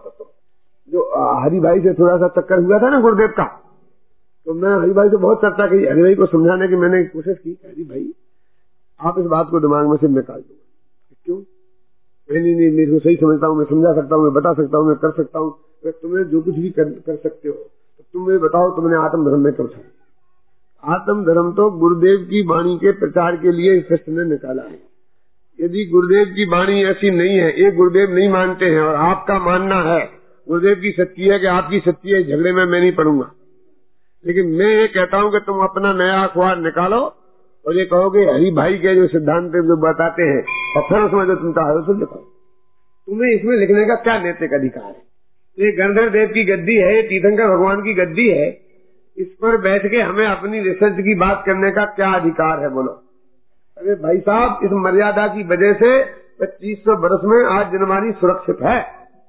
जो हरि भाई से थोड़ा सा चक्कर हुआ था ना गुरुदेव का, तो मैं हरि भाई से बहुत चर्चा की, हरि भाई को समझाने की मैंने कोशिश की, हरि भाई आप इस बात को दिमाग में से निकाल दो। क्यों? नहीं नहीं, मेरे को सही समझता हूँ, मैं समझा सकता हूँ, मैं बता सकता हूँ, मैं कर सकता हूँ। तुम्हें जो कुछ भी कर, कर सकते हो, तो तुम ये बताओ तुमने आत्म धर्म में कब छा? आत्म धर्म तो गुरुदेव की वाणी के प्रचार के लिए इस कृष्ण ने निकाला है। यदि गुरुदेव की वाणी ऐसी नहीं है, ये गुरुदेव नहीं मानते हैं और आपका मानना है गुरुदेव की सच्ची है कि आपकी सच्ची है, झगड़े में मैं नहीं पढ़ूंगा। लेकिन मैं ये कहता हूँ कि तुम अपना नया अखबार निकालो और ये कहोगे हरि भाई के जो सिद्धांत जो बताते हैं, और फिर उसमें जो तुम चाहो तो लिखो। तुम्हें इसमें लिखने का क्या नैतिक अधिकार है? ये गंधर्व देव की गद्दी है, ये तीर्थंकर भगवान की गद्दी है, इस पर बैठ के हमें अपनी रिसर्च की बात करने का क्या अधिकार है? बोलो। अरे भाई साहब, इस मर्यादा की वजह से पच्चीस सौ बरस में आज जिनवाणी सुरक्षित है।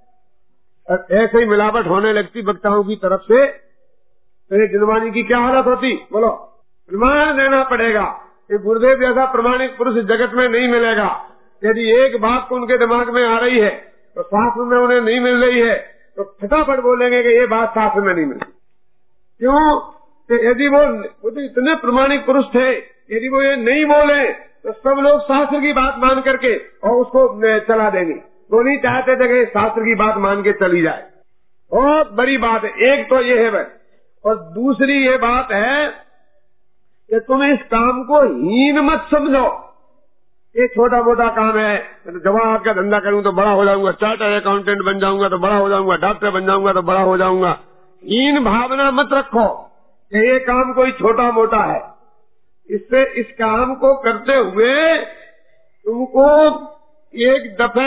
ऐसे ही मिलावट होने लगती वक्ताओं की तरफ से, तो जिनवाणी की क्या हालत होती? बोलो। प्रमाण देना पड़ेगा कि गुरुदेव जैसा प्रमाणिक पुरुष जगत में नहीं मिलेगा। यदि एक बात को उनके दिमाग में आ रही है तो शास्त्र में उन्हें नहीं मिल रही है तो फटाफट बोलेंगे कि ये बात शास्त्र में नहीं मिलती। क्यों कि यदि वो, वो तो इतने प्रमाणिक पुरुष थे, यदि वो ये नहीं बोले तो सब लोग शास्त्र की बात मान करके और उसको चला देंगे। वो नहीं चाहते थे कि शास्त्र की बात मान के चली जाए। बहुत बड़ी बात है। एक तो ये है भाई, और दूसरी ये बात है कि तुम इस काम को हीन मत समझो। ये छोटा मोटा काम है, तो दवा का धंधा करूं तो बड़ा हो जाऊंगा, चार्टर्ड अकाउंटेंट बन जाऊंगा तो बड़ा हो जाऊंगा, डॉक्टर बन जाऊंगा तो बड़ा हो जाऊंगा। हीन भावना मत रखो कि ये काम कोई छोटा मोटा है। इससे इस काम को करते हुए तुमको एक दफे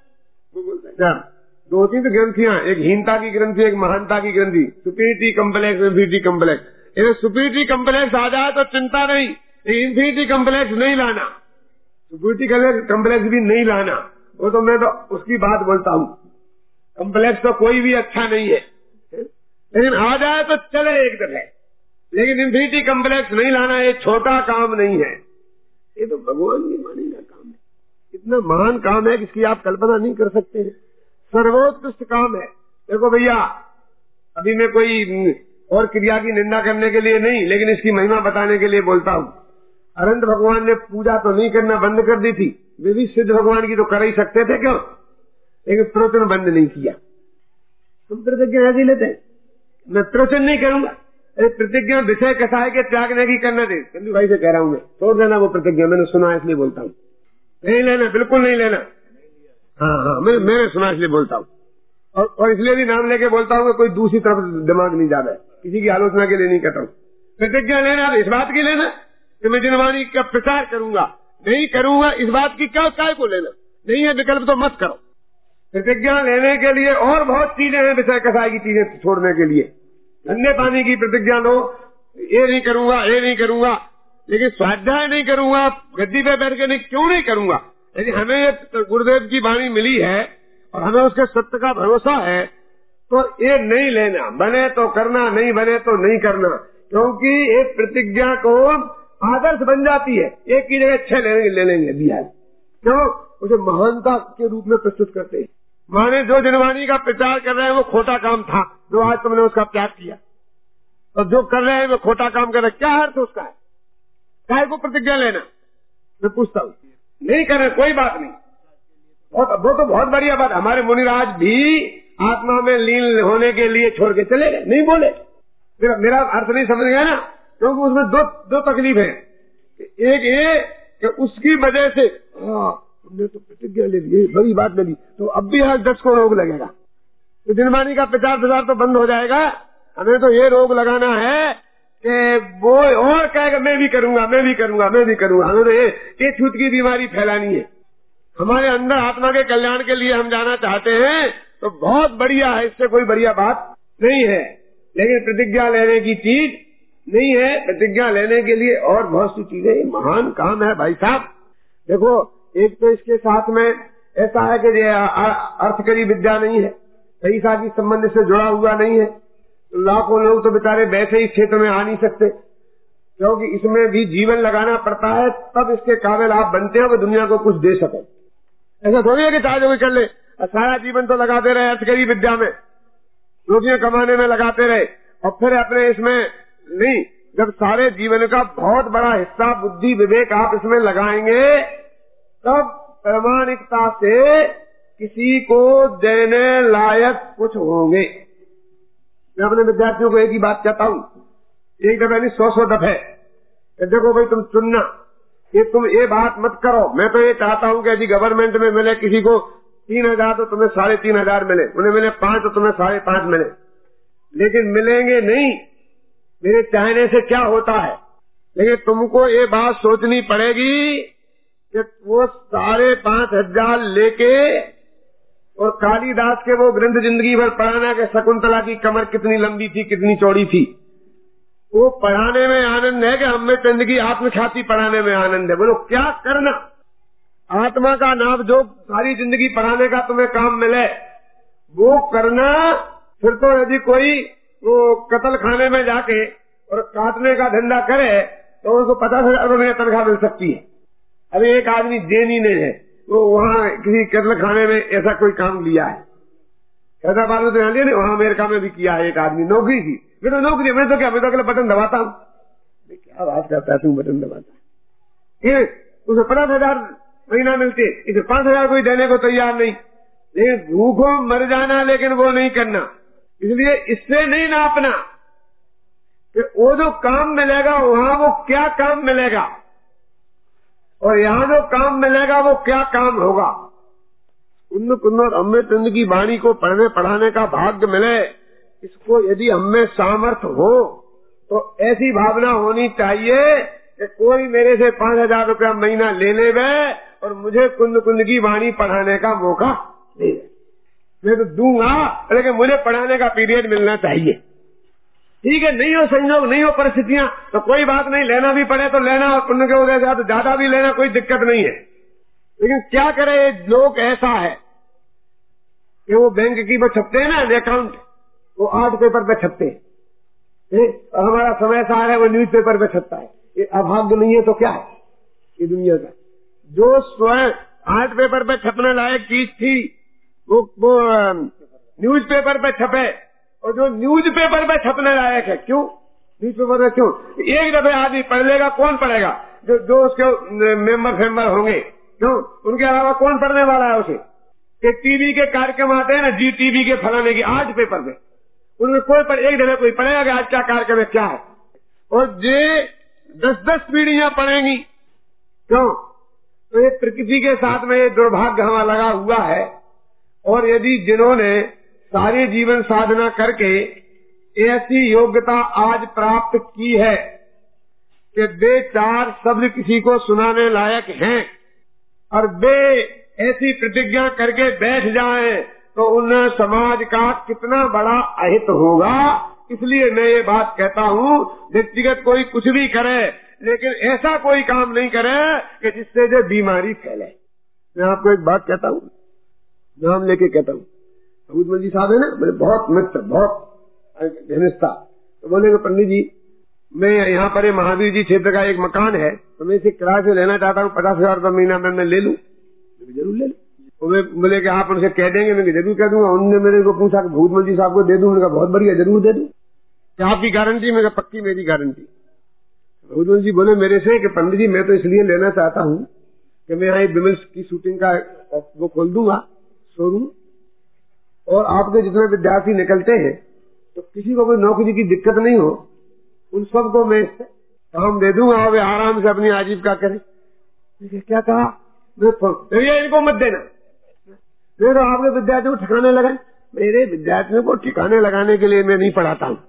दो तीन ग्रंथियां, एक हीनता की ग्रंथि, एक महानता की ग्रंथि, superiority complex, inferiority complex. Superiority complex आ जाए तो चिंता नहीं, इन्फीरियरिटी कम्प्लेक्स नहीं लाना, सुपीरियरिटी कम्प्लेक्स भी नहीं लाना। वो तो मैं तो उसकी बात बोलता हूँ। कम्प्लेक्स तो कोई भी अच्छा नहीं है, लेकिन आ जाए तो चले एक दफे। लेकिन इन्फीरियरिटी कम्प्लेक्स नहीं लाना, ये छोटा काम नहीं है, ये तो भगवान की वाणी का काम है। इतना महान काम है कि इसकी आप कल्पना नहीं कर सकते हैं। सर्वोत्कृष्ट काम है। देखो भैया, अभी मैं कोई और क्रिया की निंदा करने के लिए नहीं, लेकिन इसकी महिमा बताने के लिए बोलता हूँ। अनंत भगवान ने पूजा तो नहीं करना बंद कर दी थी, वे भी सिद्ध भगवान की तो कर ही सकते थे, क्यों? लेकिन प्रवचन बंद नहीं किया। तुम प्रतिज्ञा ऐसी लेते हैं, मैं प्रवचन नहीं करूंगा। अरे प्रतिज्ञा विषय कसाय के त्यागने की करना दे। चंदू भाई से कह रहा हूँ मैं, छोड़ देना वो प्रतिज्ञा, मैंने सुना इसलिए बोलता हूँ। नहीं लेना, बिल्कुल नहीं लेना। हाँ हाँ, मैं, मैंने सुना इसलिए बोलता हूँ, और, और इसलिए भी नाम लेके बोलता हूँ कि कोई दूसरी तरफ दिमाग नहीं जाता है, किसी की आलोचना के लिए नहीं कहता हूँ। प्रतिज्ञा लेना इस बात की लेना कि मैं जिनवाणी का प्रचार करूंगा, नहीं करूंगा इस बात की क्या काय को लेना। नहीं है विकल्प तो मत करो। प्रतिज्ञा लेने के लिए और बहुत चीजें हैं, विषय कसाई की चीजें छोड़ने के लिए। ठंडे पानी की प्रतिज्ञा लो, ये नहीं करूंगा, ये नहीं करूंगा, लेकिन स्वाध्याय नहीं करूंगा, गद्दी पे बैठ के नहीं, क्यों नहीं करूंगा? यदि हमें गुरुदेव की वाणी मिली है और हमें उसके सत्य का भरोसा है तो ये नहीं लेना। बने तो करना, नहीं बने तो नहीं करना, क्योंकि एक प्रतिज्ञा को आदर्श बन जाती है। एक की जगह छह ले, ले लेंगे दिया, क्यों? उसे महानता के रूप में प्रस्तुत करते हैं। माने जो जनवाणी का प्रचार कर रहे हैं वो खोटा काम था, जो आज तुमने उसका त्याग किया, और जो कर रहे हैं वो खोटा काम कर रहे हैं। क्या अर्थ उसका है? क्या को प्रतिज्ञा लेना? मैं पूछता हूँ। नहीं कर रहे, कोई बात नहीं, बहुत वो तो बहुत बढ़िया बात। हमारे मुनिराज भी आत्मा में लीन होने के लिए छोड़ के चले गए, नहीं बोले। मेरा, मेरा अर्थ नहीं समझ गया ना, क्योंकि उसमें दो दो तकलीफ है। एक ये कि उसकी वजह से हाँ तुमने तो प्रतिज्ञा ले ली, बड़ी बात ले ली, तो अब भी आज दस को रोग लगेगा, तो जिनवाणी का प्रचार प्रसार तो बंद हो जाएगा। हमें तो ये रोग लगाना है कि वो और कहेगा मैं भी करूंगा, मैं भी करूंगा, मैं भी करूंगा। हमें तो ये, ये छूत की बीमारी फैलानी है। हमारे अंदर आत्मा के कल्याण के लिए हम जाना चाहते हैं तो बहुत बढ़िया है, इससे कोई बढ़िया बात नहीं है। लेकिन प्रतिज्ञा लेने की चीज नहीं है। प्रतिज्ञा लेने के लिए और बहुत सी चीजें, महान काम है भाई साहब। देखो, एक तो इसके साथ में ऐसा है कि अर्थकरी विद्या नहीं है, पैसा की संबंध से जुड़ा हुआ नहीं है। तो लाखों लोग तो बेचारे वैसे ही क्षेत्र में आ नहीं सकते, क्योंकि इसमें भी जीवन लगाना पड़ता है, तब इसके काबिल आप बनते हैं वो दुनिया को कुछ दे सके। ऐसा थोड़ी है कि चाहे जो कर ले, सारा जीवन तो लगाते रहे अर्थकरी विद्या में, रोटियां कमाने में लगाते रहे, और फिर अपने इसमें नहीं। जब सारे जीवन का बहुत बड़ा हिस्सा बुद्धि विवेक आप इसमें लगाएंगे, तब प्रामाणिकता से किसी को देने लायक कुछ होंगे। मैं अपने विद्यार्थियों को एक ही बात कहता हूँ, एक दफे नहीं सौ सौ दफे, देखो भाई तुम चुनना, ये तुम ये बात मत करो। मैं तो ये चाहता हूँ कि यदि गवर्नमेंट में मिले किसी को तीन हजार तो तुम्हें साढ़े तीन हजार मिले, उन्हें मिले पांच तो तुम्हें साढ़े पांच मिले, लेकिन मिलेंगे नहीं। मेरे चाहने से क्या होता है, लेकिन तुमको ये बात सोचनी पड़ेगी कि वो साढ़े पांच हजार लेके और कालिदास के वो ग्रंथ जिंदगी भर पढ़ाना के शकुंतला की कमर कितनी लंबी थी, कितनी चौड़ी थी, वो पढ़ाने में आनंद है कि हमें चंद की आत्मख्याति पढ़ाने में आनंद है। बोलो क्या करना? आत्मा का नाम जो सारी जिंदगी पढ़ाने का तुम्हें काम मिले वो करना। फिर तो यदि कोई वो कत्ल खाने में जाके और काटने का धंधा करे तो उनको पचास हजार रुपये तनख्वाह मिल सकती है। अभी एक आदमी देनी नहीं है, वो वहाँ किसी केतल खाने में ऐसा कोई काम लिया है, हैदराबाद में तो यहाँ लिया, वहाँ अमेरिका में भी किया है एक आदमी, नौकरी की। मैं तो नौकरी, मैं तो क्या, मैं तो अगले बटन दबाता हूँ। क्या बात करता है तू, बटन दबाता। ये उसे पचास हजार महीना मिलते, इसे पांच हजार कोई देने को तैयार नहीं। लेकिन भूखों मर जाना, लेकिन वो नहीं करना। इसलिए इससे नहीं नापना कि वो जो काम मिलेगा वहाँ वो क्या काम मिलेगा, और यहाँ जो काम मिलेगा वो क्या काम होगा। कुंद कुंद और अमृत चंद की वाणी को पढ़ने पढ़ाने का भाग्य मिले, इसको यदि हमें सामर्थ्य हो तो ऐसी भावना होनी चाहिए कि कोई मेरे से पांच हजार रूपया महीना ले ले वे और मुझे कुंद कुंद की वाणी पढ़ाने का मौका दे। मैं तो दूंगा, लेकिन मुझे पढ़ाने का पीरियड मिलना चाहिए। ठीक है, नहीं हो संयोग, नहीं हो परिस्थितियां, तो कोई बात नहीं, लेना भी पड़े तो लेना, और पुण्य के उदय से तो ज्यादा भी लेना, कोई दिक्कत नहीं है। लेकिन क्या करे, लोग ऐसा है कि वो बैंक की वो छपते हैं ना अकाउंट, वो आर्ट पेपर पे छपते हैं, और हमारा समय सार है वो न्यूज पेपर पे छपता है। ये अभाग्य नहीं है तो क्या है ये दुनिया का। जो स्वयं आर्ट पेपर पे छपने लायक चीज थी वो वो न्यूज पेपर पे छपे, और जो न्यूज पेपर पे छपने लायक है, क्यों न्यूज पेपर में क्यों? एक दफे आदमी पढ़ लेगा, कौन पढ़ेगा? जो जो उसके मेंबर फेंबर होंगे, क्यों? उनके अलावा कौन पढ़ने वाला है उसे? कि टीवी के कार्यक्रम आते हैं ना, जी टीवी के फलाने की, आर्ट पेपर पे उनमें कोई पढ़, एक दफे कोई पढ़ेगा कि आज क्या कार्यक्रम है, क्या है। और ये दस दस पीढ़ियां पढ़ेंगी, क्यों? तो ये प्रकृति के साथ में ये दुर्भाग्य हमारा लगा हुआ है। और यदि जिन्होंने सारे जीवन साधना करके ऐसी योग्यता आज प्राप्त की है कि वे चार शब्द किसी को सुनाने लायक हैं, और वे ऐसी प्रतिज्ञा करके बैठ जाएं, तो उन्हें समाज का कितना बड़ा अहित होगा। इसलिए मैं ये बात कहता हूँ, व्यक्तिगत कोई कुछ भी करे, लेकिन ऐसा कोई काम नहीं करे कि जिससे जो बीमारी फैले। मैं आपको एक बात कहता हूँ, नाम लेके कहता हूँ। अबूद जी साहब है ना, मेरे बहुत मित्र, बहुत घनिष्ठता। तो बोले पंडित जी, मैं यहाँ पर महावीर जी क्षेत्र का एक मकान है, तो मैं इसे किराए से लेना चाहता हूँ, पचास हजार रूपये महीना में मैं ले लूँ। जरूर ले लूँ। बोले कि आप उनसे कह देंगे? मैं जरूर कह दूंगा। उन्होंने मेरे को पूछा कि भूतमल जी साहब को दे दूं? उनका बहुत बढ़िया, जरूर दे दूं। क्या आपकी गारंटी? मेरा पक्की मेरी गारंटी। भूतमल जी बोले मेरे से कि पंडित जी मैं तो इसलिए लेना चाहता हूँ कि मैं यहाँ विमल्स की शूटिंग का वो खोल दूंगा शोरूम, और आपके जितने विद्यार्थी निकलते हैं तो किसी को कोई नौकरी की दिक्कत नहीं हो, उन सबको मैं काम दे दूंगा और वे आराम से अपनी आजीविका करें। क्या कहा? भैया इनको मत देना, मैं तो आपके विद्यार्थियों को ठिकाने लगाए। मेरे विद्यार्थियों को ठिकाने लगाने के लिए मैं नहीं पढ़ाता हूँ।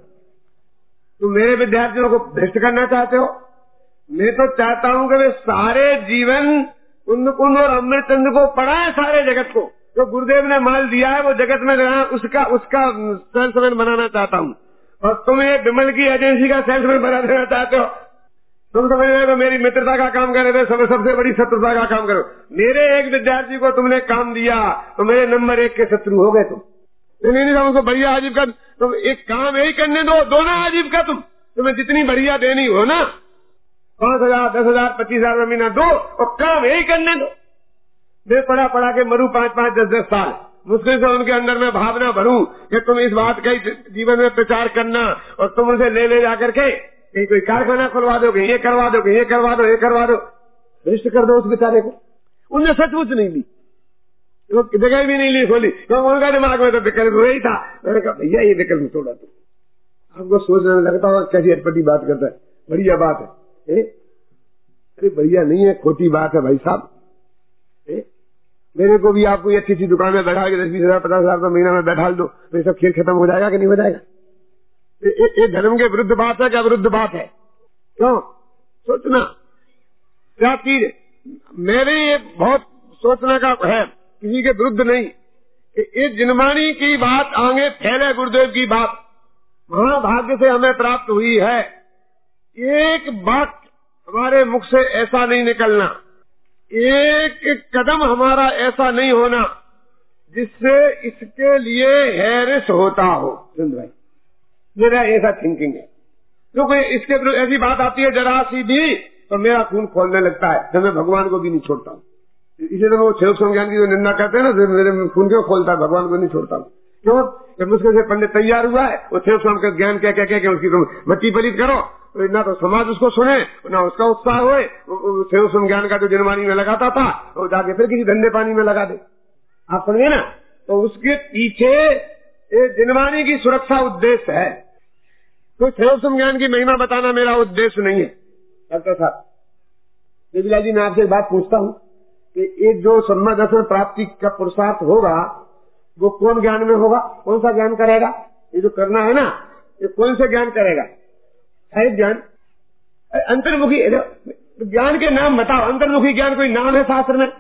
तुम मेरे विद्यार्थियों को भ्रष्ट करना चाहते हो? मैं तो चाहता हूँ कि वे सारे जीवन कुंद कुंद और अमृत चंद को पढ़ाए, सारे जगत को। जो गुरुदेव ने माल दिया है वो जगत में रहना, उसका उसका सेल्समैन बनाना चाहता हूँ। और तुम ये विमल की एजेंसी का सेल्समैन बना देना चाहते हो। तुम समझ रहे हो मेरी मित्रता का काम कर रहे थे, सब सबसे बड़ी शत्रुता का काम करो। मेरे एक विद्यार्थी को तुमने काम दिया तो मेरे नंबर एक के शत्रु हो गए तुम। नहीं नहीं, उनको बढ़िया आजीविका, तुम एक काम यही करने दो, दो ना आजीविका तुम, तुम्हें जितनी बढ़िया देनी हो ना, पांच हजार दस हजार पच्चीस हजार महीना दो, और काम यही करने दो। मैं पढ़ा पढ़ा के मरू पांच पांच दस दस साल, मुश्किल से उनके अंदर में भावना भरूं कि तुम इस बात का जीवन में प्रचार करना, और तुम उनसे ले ले जाकर के कहीं कोई कारखाना खुलवा दो, कहीं ये करवा दो, कहीं ये करवा दो, ये करवा दो, रजिस्ट कर दो उस बेचारे को। उनने सचमुच नहीं ली, जगह भी नहीं ली खोली, तो उनका दिमाग में तो विकल्प वही था। मैंने कहा भैया ये विकल्प छोड़ा तुम, आपको सोचने लगता है कैसी अटपटी बात करता है, बढ़िया बात है। ए? अरे बढ़िया नहीं है, खोटी बात है भाई साहब। मेरे को भी आपको अच्छी अच्छी दुकान में बैठा के दस बीस हजार पचास हजार का महीना में बैठा दो, तो सब खेल खत्म हो जाएगा कि नहीं हो जाएगा? ये धर्म के विरुद्ध बात है क्या विरुद्ध बात है? क्यों सोचना क्या चीज? मेरे ये बहुत सोचने का है, किसी के विरुद्ध नहीं। ये जिनवाणी की बात आगे फैले, गुरुदेव की बात महाभाग्य से हमें प्राप्त हुई है। एक बात हमारे मुख से ऐसा नहीं निकलना, एक कदम हमारा ऐसा नहीं होना जिससे इसके लिए हैरिस होता हो। सुन भाई, मेरा ऐसा थिंकिंग है। जो कोई इसके विरुद्ध ऐसी बात आती है जरा सी भी तो मेरा खून खोलने लगता है, तो मैं भगवान को भी नहीं छोड़ता हूँ। इसी तरह वो क्षयोग ज्ञान की जो निंदा करते हैं ना, मेरे खून क्यों खोलता है, भगवान को नहीं छोड़ता हूँ। क्यों? जब मुझसे से पंडित तैयार हुआ है, वो क्षयोग का ज्ञान क्या क्या क्या उसकी तुम मट्टी पलित करो, तो ना तो समाज उसको सुने ना उसका उत्साह होए। क्षयोग ज्ञान का जो जनवाणी में लगाता था वो जाके फिर किसी धंधे पानी में लगा दे। आप समझे ना? तो उसके पीछे जनवाणी की सुरक्षा उद्देश्य है। तो क्षयोग ज्ञान की महिमा बताना मेरा उद्देश्य नहीं है। डॉक्टर साहब देवीला जी, मैं आपसे एक बात पूछता हूँ कि एक जो सम्मा दर्शन प्राप्ति का पुरुषार्थ होगा वो कौन ज्ञान में होगा? कौन सा ज्ञान करेगा? ये जो करना है ना, ये कौन से ज्ञान करेगा? है ज्ञान अंतर्मुखी ज्ञान के नाम बताओ। अंतर्मुखी ज्ञान कोई नाम है शास्त्र में?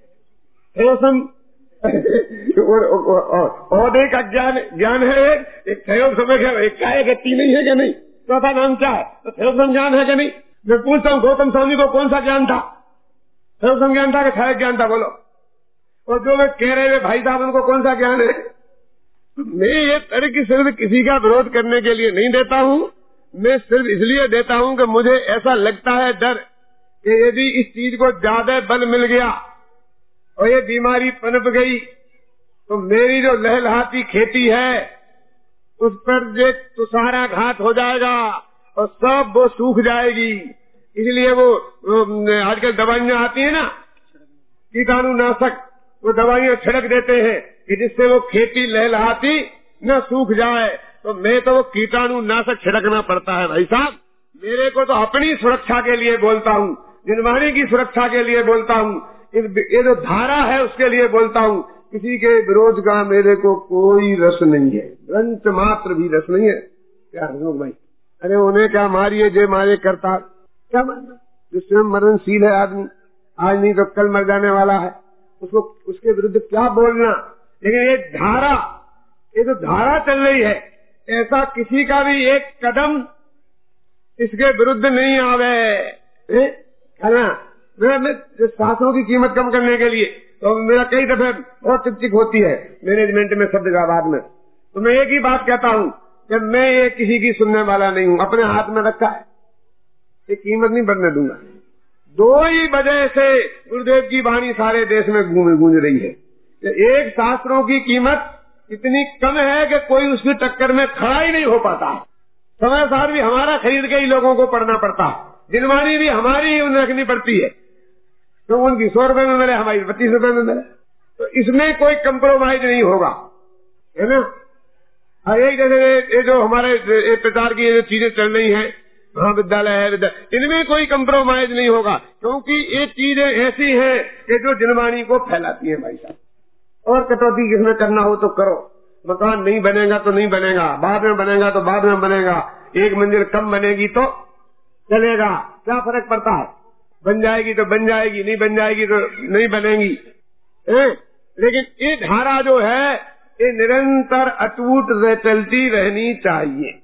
औहदे का ज्ञान ज्ञान है एक सहयोग समय है, एक काय गति नहीं है क्या? नहीं। चौथा नाम क्या है? तो सहयोग ज्ञान है क्या? नहीं। मैं पूछता हूँ गौतम स्वामी को कौन सा ज्ञान था? सहयोग ज्ञान था कि छाया ज्ञान था? बोलो। और जो मैं कह रहे भाई साहब उनको कौन सा ज्ञान है? मैं ये तर्क सिर्फ किसी का विरोध करने के लिए नहीं देता हूँ, मैं सिर्फ इसलिए देता हूँ कि मुझे ऐसा लगता है डर कि यदि इस चीज को ज्यादा बल मिल गया और ये बीमारी पनप गई तो मेरी जो लहलहाती खेती है उस पर जो तुषारा घात हो जाएगा और सब वो सूख जाएगी। इसलिए वो, वो आजकल दवाइयां आती है ना कीटाणुनाशक, वो दवाइयां छिड़क देते हैं कि जिससे वो खेती लहलहाती न सूख जाए। तो मैं तो वो कीटाणुनाशक छिड़कना पड़ता है भाई साहब। मेरे को तो अपनी सुरक्षा के लिए बोलता हूँ, जनवाणी की सुरक्षा के लिए बोलता हूँ, ये जो धारा है उसके लिए बोलता हूँ। किसी के विरोध का मेरे को कोई रस नहीं है, रंच मात्र भी रस नहीं है। क्या भाई? अरे उन्हें क्या मारिए जे मारे करता, क्या मारना? जो स्वयं मरणशील है आदमी, आज नहीं तो कल मर जाने वाला है, उसको उसके विरुद्ध क्या बोलना? लेकिन ये धारा, ये जो धारा चल रही है, ऐसा किसी का भी एक कदम इसके विरुद्ध नहीं आवे है ना। मैं शास्त्रों की कीमत कम करने के लिए तो मेरा कई दफे बहुत चिकचिक होती है मैनेजमेंट में शब्द का बाद में, तो मैं एक ही बात कहता हूँ कि मैं ये किसी की सुनने वाला नहीं हूँ, अपने हाथ में रखा है, ये कीमत नहीं बढ़ने दूंगा। दो ही वजह से गुरुदेव की वाणी सारे देश में गूंज गूंज रही है। एक, शास्त्रों की कीमत इतनी कम है कि कोई उसकी टक्कर में खड़ा ही नहीं हो पाता। समय सार भी हमारा खरीद के ही लोगों को पढ़ना पड़ता है, जिनवाणी भी हमारी ही उन्हें रखनी पड़ती है, तो उनकी सौ रुपए में मिले, हमारी पच्चीस रुपए में मिले, तो इसमें कोई कंप्रोमाइज नहीं होगा, है ना। यही जैसे ये जो हमारे प्रचार की जो चीजें चल रही है, महाविद्यालय है, इनमें कोई कंप्रोमाइज नहीं होगा, क्योंकि ये चीजें ऐसी हैं कि जो जनवाणी को फैलाती है भाई साहब। और कटौती किसमें करना हो तो करो, मकान नहीं बनेगा तो नहीं बनेगा, बाद में बनेगा तो बाद में बनेगा, एक मंजिल कम बनेगी तो चलेगा, क्या फर्क पड़ता है? बन जाएगी तो बन जाएगी, नहीं बन जाएगी तो नहीं बनेगी है? लेकिन ये धारा जो है ये निरंतर अटूट चलती रहनी चाहिए।